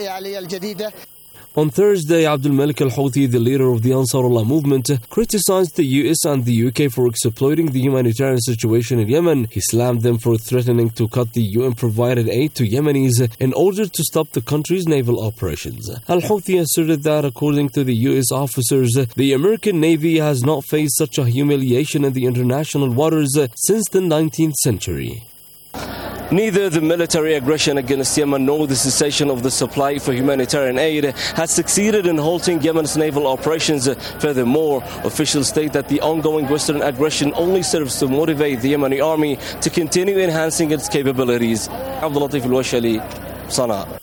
On Thursday, Abdul Malik al-Houthi, the leader of the Ansarullah movement, criticized the U S and the U K for exploiting the humanitarian situation in Yemen. He slammed them for threatening to cut the U N-provided aid to Yemenis in order to stop the country's naval operations. Al-Houthi asserted that, according to the U S officers, the American Navy has not faced such a humiliation in the international waters since the nineteenth century. Neither the military aggression against Yemen nor the cessation of the supply for humanitarian aid has succeeded in halting Yemen's naval operations. Furthermore, officials state that the ongoing Western aggression only serves to motivate the Yemeni army to continue enhancing its capabilities. Abdul Latif al-Washali, Sana'a.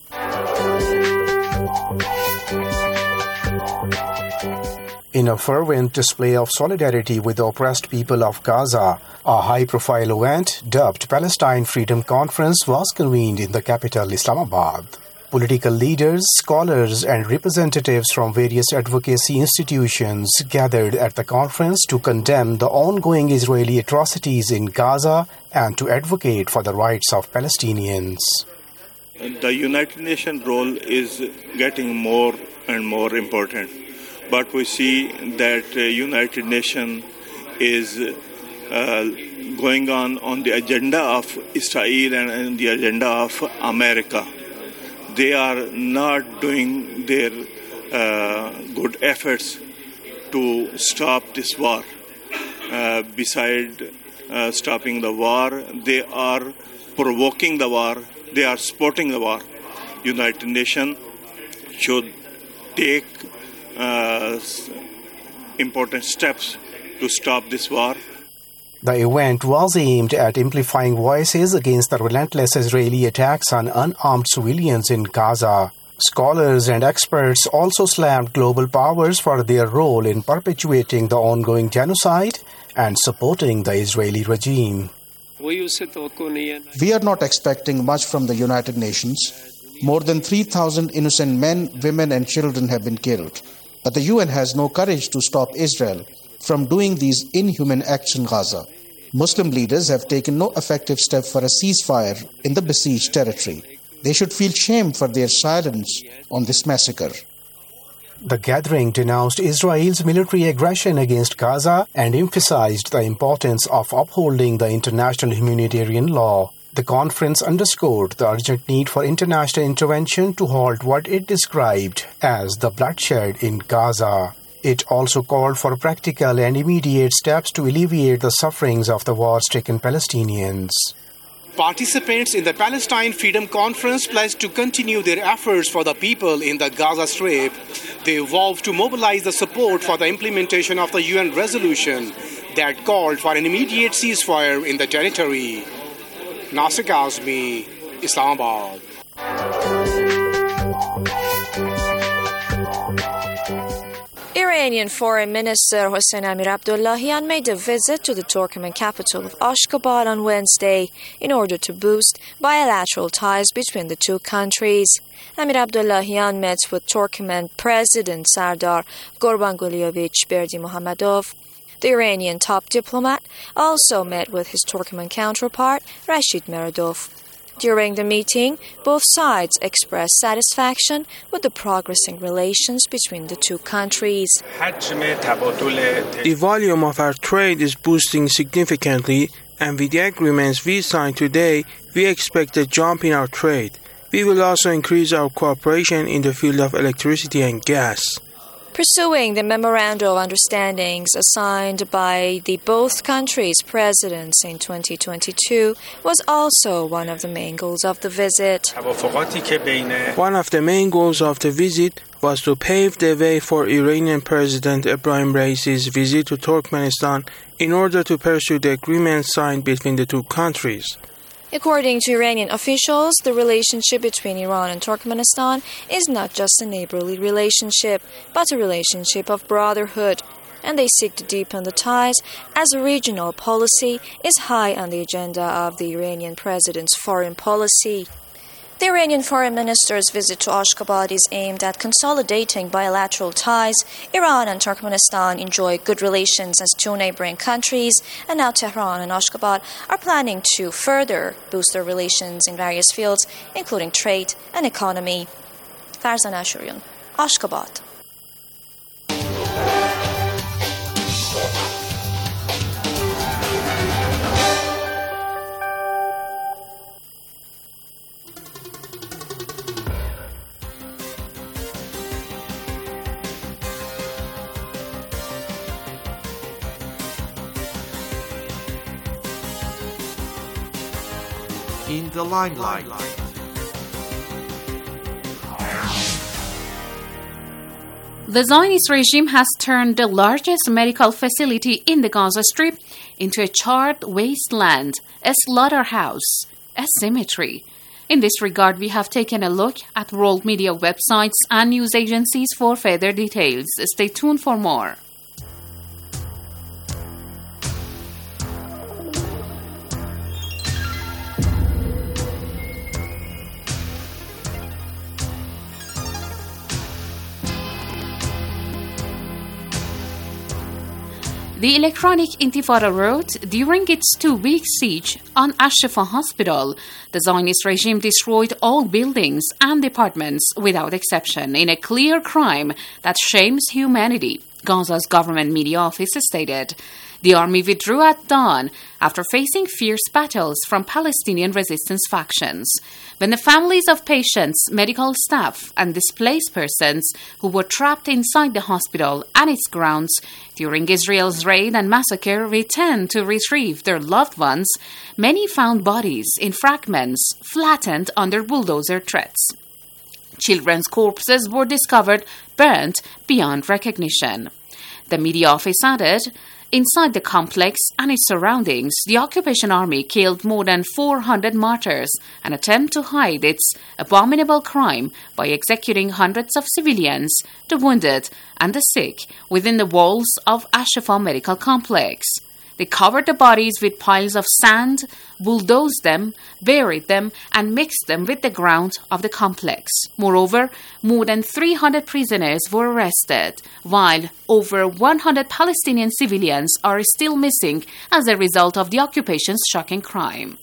In a fervent display of solidarity with the oppressed people of Gaza, a high-profile event dubbed Palestine Freedom Conference was convened in the capital Islamabad. Political leaders, scholars and representatives from various advocacy institutions gathered at the conference to condemn the ongoing Israeli atrocities in Gaza and to advocate for the rights of Palestinians. The United Nations role is getting more and more important. But we see that uh, United Nations is uh, going on on the agenda of Israel and, and the agenda of America. They are not doing their uh, good efforts to stop this war. Uh, beside uh, stopping the war, they are provoking the war. They are supporting the war. United Nations should take Uh, important steps to stop this war. The event was aimed at amplifying voices against the relentless Israeli attacks on unarmed civilians in Gaza. Scholars and experts also slammed global powers for their role in perpetuating the ongoing genocide and supporting the Israeli regime. We are not expecting much from the United Nations. More than three thousand innocent men, women and children have been killed. But the U N has no courage to stop Israel from doing these inhuman acts in Gaza. Muslim leaders have taken no effective step for a ceasefire in the besieged territory. They should feel shame for their silence on this massacre. The gathering denounced Israel's military aggression against Gaza and emphasized the importance of upholding the international humanitarian law. The conference underscored the urgent need for international intervention to halt what it described as the bloodshed in Gaza. It also called for practical and immediate steps to alleviate the sufferings of the war-stricken Palestinians. Participants in the Palestine Freedom Conference pledged to continue their efforts for the people in the Gaza Strip. They vowed to mobilize the support for the implementation of the U N resolution that called for an immediate ceasefire in the territory. Nasir Kazmi, Islamabad. Iranian Foreign Minister Hossein Amir-Abdollahian made a visit to the Turkmen capital of Ashgabat on Wednesday in order to boost bilateral ties between the two countries. Amir-Abdollahian met with Turkmen President Sardar Gurbangulyevich Berdimuhamedov. The Iranian top diplomat also met with his Turkmen counterpart Rashid Meredov. During the meeting, both sides expressed satisfaction with the progressing relations between the two countries. The volume of our trade is boosting significantly, and with the agreements we signed today, we expect a jump in our trade. We will also increase our cooperation in the field of electricity and gas. Pursuing the Memorandum of Understandings signed by the both countries' presidents in twenty twenty-two was also one of the main goals of the visit. One of the main goals of the visit was to pave the way for Iranian President Ebrahim Raisi's visit to Turkmenistan in order to pursue the agreement signed between the two countries. According to Iranian officials, the relationship between Iran and Turkmenistan is not just a neighborly relationship, but a relationship of brotherhood, and they seek to deepen the ties as a regional policy is high on the agenda of the Iranian president's foreign policy. The Iranian foreign minister's visit to Ashgabat is aimed at consolidating bilateral ties. Iran and Turkmenistan enjoy good relations as two neighboring countries, and now Tehran and Ashgabat are planning to further boost their relations in various fields, including trade and economy. Farzan Ashurian, Ashgabat. In the limelight. The Zionist regime has turned the largest medical facility in the Gaza Strip into a charred wasteland, a slaughterhouse, a cemetery. In this regard, we have taken a look at world media websites and news agencies for further details. Stay tuned for more. The Electronic Intifada wrote, during its two-week siege on Ash-Shifa Hospital, the Zionist regime destroyed all buildings and departments without exception in a clear crime that shames humanity, Gaza's government media office stated. The army withdrew at dawn after facing fierce battles from Palestinian resistance factions. When the families of patients, medical staff, and displaced persons who were trapped inside the hospital and its grounds during Israel's raid and massacre returned to retrieve their loved ones, many found bodies in fragments flattened under bulldozer treads. Children's corpses were discovered burnt beyond recognition. The media office added, inside the complex and its surroundings, the occupation army killed more than four hundred martyrs, an attempt to hide its abominable crime by executing hundreds of civilians, the wounded, and the sick within the walls of Ash-Shifa Medical Complex. They covered the bodies with piles of sand, bulldozed them, buried them, and mixed them with the ground of the complex. Moreover, more than three hundred prisoners were arrested, while over one hundred Palestinian civilians are still missing as a result of the occupation's shocking crime.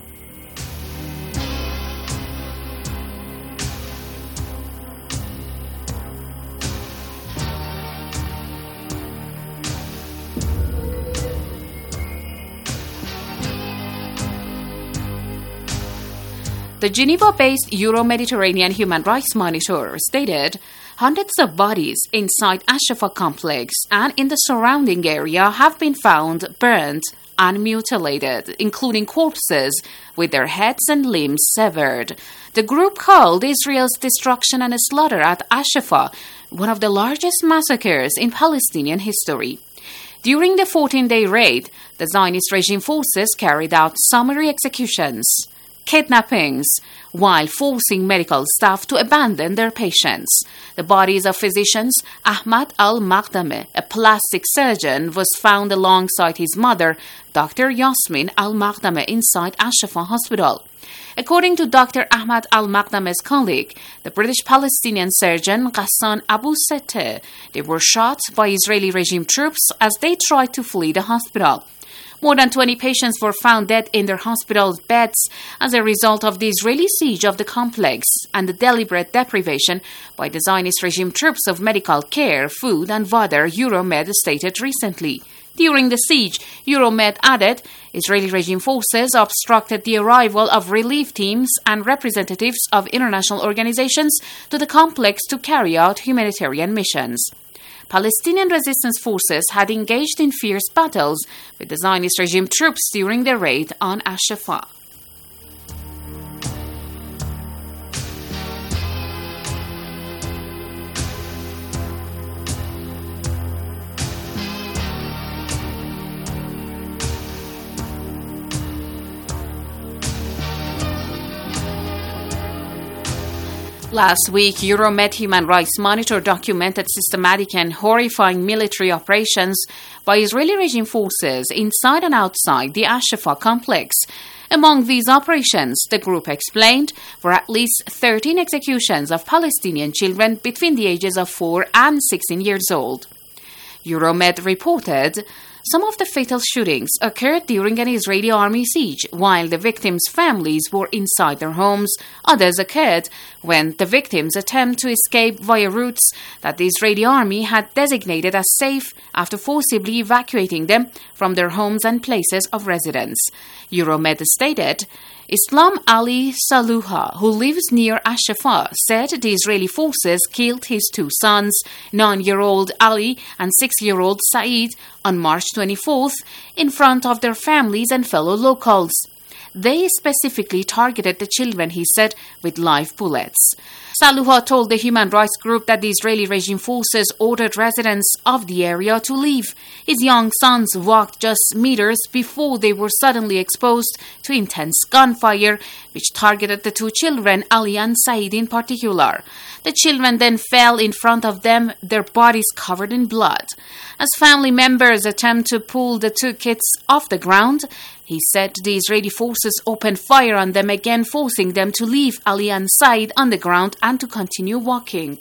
The Geneva-based Euro-Mediterranean Human Rights Monitor stated hundreds of bodies inside Ash-Shifa complex and in the surrounding area have been found burned and mutilated, including corpses with their heads and limbs severed. The group called Israel's destruction and slaughter at Ashifa one of the largest massacres in Palestinian history. During the fourteen-day raid, the Zionist regime forces carried out summary executions, kidnappings, while forcing medical staff to abandon their patients. The bodies of physicians Ahmad al-Maghdameh, a plastic surgeon, was found alongside his mother, Doctor Yasmin al-Maghdameh, inside Ashifa Hospital. According to Doctor Ahmad al-Maghdameh's colleague, the British Palestinian surgeon Ghassan Abu Sette, they were shot by Israeli regime troops as they tried to flee the hospital. More than twenty patients were found dead in their hospital beds as a result of the Israeli siege of the complex and the deliberate deprivation by the Zionist regime troops of medical care, food and water, Euromed stated recently. During the siege, Euromed added, Israeli regime forces obstructed the arrival of relief teams and representatives of international organizations to the complex to carry out humanitarian missions. Palestinian resistance forces had engaged in fierce battles with the Zionist regime troops during the raid on Ashifa. Last week, Euromed Human Rights Monitor documented systematic and horrifying military operations by Israeli regime forces inside and outside the Ashifa complex. Among these operations, the group explained, were at least thirteen executions of Palestinian children between the ages of four and sixteen years old. Euromed reported, some of the fatal shootings occurred during an Israeli army siege, while the victims' families were inside their homes. Others occurred when the victims attempted to escape via routes that the Israeli army had designated as safe after forcibly evacuating them from their homes and places of residence. Euromed stated, Islam Ali Saluha, who lives near Ashifa, said the Israeli forces killed his two sons, nine-year-old Ali and six-year-old Saeed, on March twenty-fourth, in front of their families and fellow locals. They specifically targeted the children, he said, with live bullets. Saluha told the human rights group that the Israeli regime forces ordered residents of the area to leave. His young sons walked just meters before they were suddenly exposed to intense gunfire, which targeted the two children, Ali and Saeed in particular. The children then fell in front of them, their bodies covered in blood. As family members attempt to pull the two kids off the ground, he said the Israeli forces opened fire on them again, forcing them to leave Ali and Saeed on the ground and to continue walking.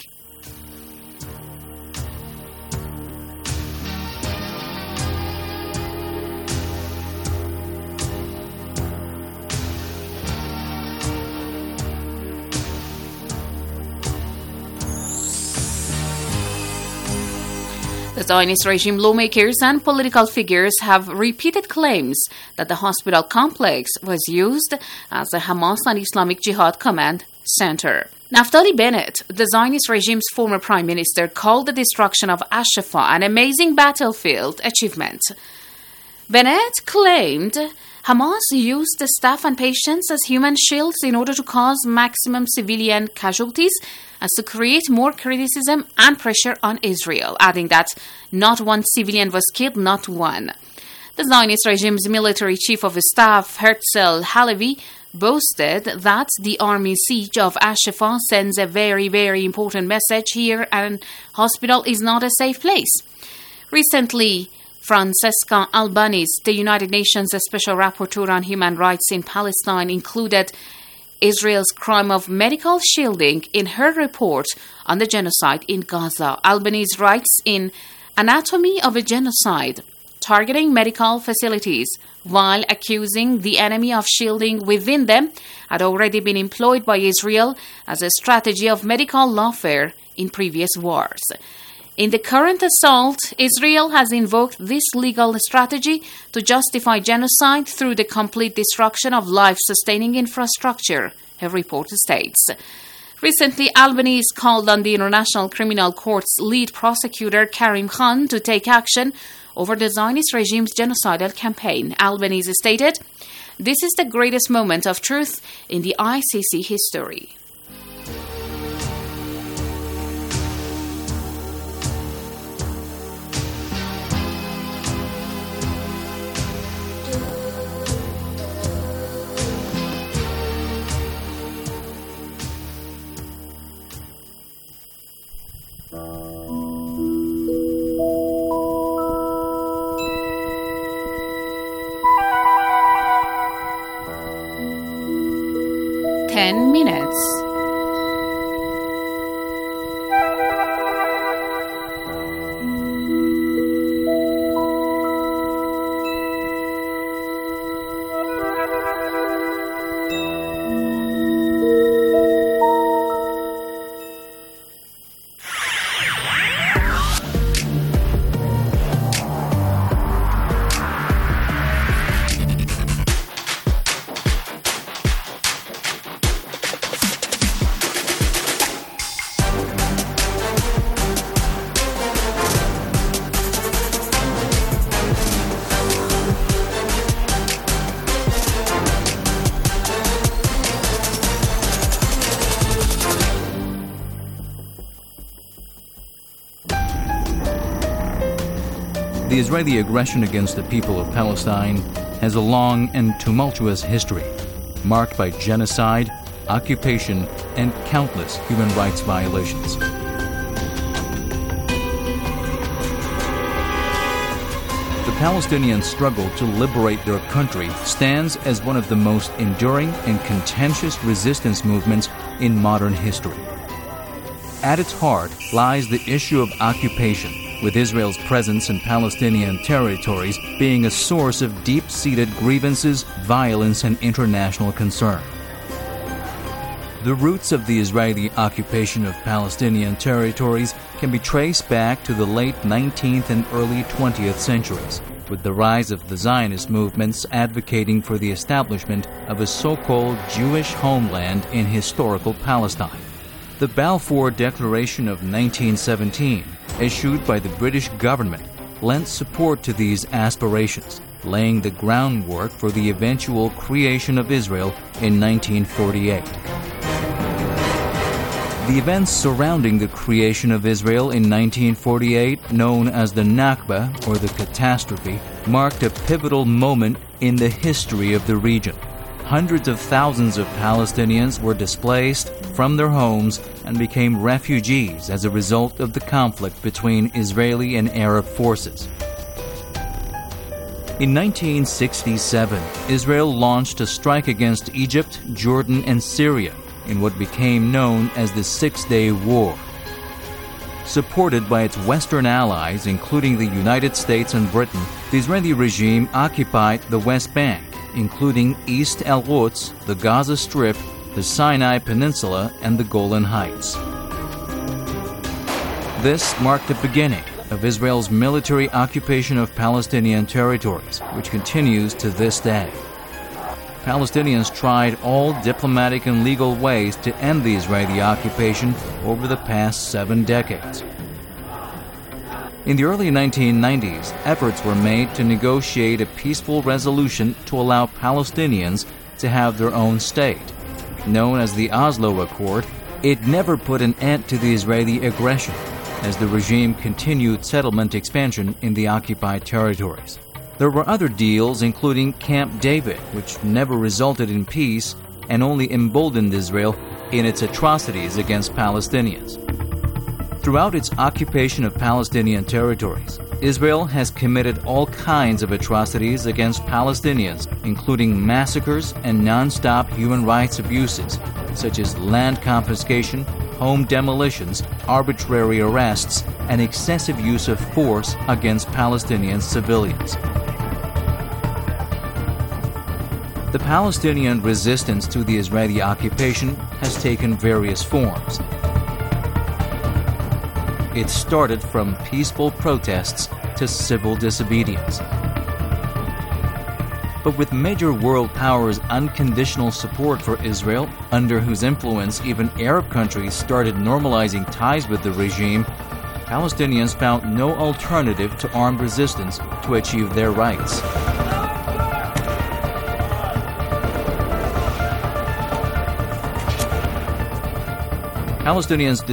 The Zionist regime lawmakers and political figures have repeated claims that the hospital complex was used as a Hamas and Islamic Jihad command center. Naftali Bennett, the Zionist regime's former prime minister, called the destruction of Ashifa an amazing battlefield achievement. Bennett claimed Hamas used the staff and patients as human shields in order to cause maximum civilian casualties, as to create more criticism and pressure on Israel, adding that not one civilian was killed, not one. The Zionist regime's military chief of staff, Herzl Halevi, boasted that the army siege of Ashifa sends a very, very important message here, and hospital is not a safe place. Recently, Francesca Albanese, the United Nations Special Rapporteur on Human Rights in Palestine, included Israel's crime of medical shielding in her report on the genocide in Gaza. Albanese writes in Anatomy of a Genocide, targeting medical facilities while accusing the enemy of shielding within them had already been employed by Israel as a strategy of medical lawfare in previous wars. In the current assault, Israel has invoked this legal strategy to justify genocide through the complete destruction of life-sustaining infrastructure, her report states. Recently, Albanese called on the International Criminal Court's lead prosecutor, Karim Khan, to take action over the Zionist regime's genocidal campaign. Albanese stated, "This is the greatest moment of truth in the I C C history." Ten minutes. The Israeli aggression against the people of Palestine has a long and tumultuous history, marked by genocide, occupation, and countless human rights violations. The Palestinian struggle to liberate their country stands as one of the most enduring and contentious resistance movements in modern history. At its heart lies the issue of occupation, with Israel's presence in Palestinian territories being a source of deep-seated grievances, violence, and international concern. The roots of the Israeli occupation of Palestinian territories can be traced back to the late nineteenth and early twentieth centuries, with the rise of the Zionist movements advocating for the establishment of a so-called Jewish homeland in historical Palestine. The Balfour Declaration of nineteen seventeen, issued by the British government, lent support to these aspirations, laying the groundwork for the eventual creation of Israel in nineteen forty-eight. The events surrounding the creation of Israel in nineteen forty-eight, known as the Nakba, or the catastrophe, marked a pivotal moment in the history of the region. Hundreds of thousands of Palestinians were displaced from their homes and became refugees as a result of the conflict between Israeli and Arab forces. In nineteen sixty-seven, Israel launched a strike against Egypt, Jordan, and Syria in what became known as the Six-Day War. Supported by its Western allies, including the United States and Britain, the Israeli regime occupied the West Bank, including East El-Quds, the Gaza Strip, the Sinai Peninsula, and the Golan Heights. This marked the beginning of Israel's military occupation of Palestinian territories, which continues to this day. Palestinians tried all diplomatic and legal ways to end the Israeli occupation over the past seven decades. In the early nineteen nineties, efforts were made to negotiate a peaceful resolution to allow Palestinians to have their own state. Known as the Oslo Accord, it never put an end to the Israeli aggression, as the regime continued settlement expansion in the occupied territories. There were other deals, including Camp David, which never resulted in peace and only emboldened Israel in its atrocities against Palestinians. Throughout its occupation of Palestinian territories, Israel has committed all kinds of atrocities against Palestinians, including massacres and non-stop human rights abuses, such as land confiscation, home demolitions, arbitrary arrests, and excessive use of force against Palestinian civilians. The Palestinian resistance to the Israeli occupation has taken various forms. It started from peaceful protests to civil disobedience. But with major world powers' unconditional support for Israel, under whose influence even Arab countries started normalizing ties with the regime, Palestinians found no alternative to armed resistance to achieve their rights. Palestinians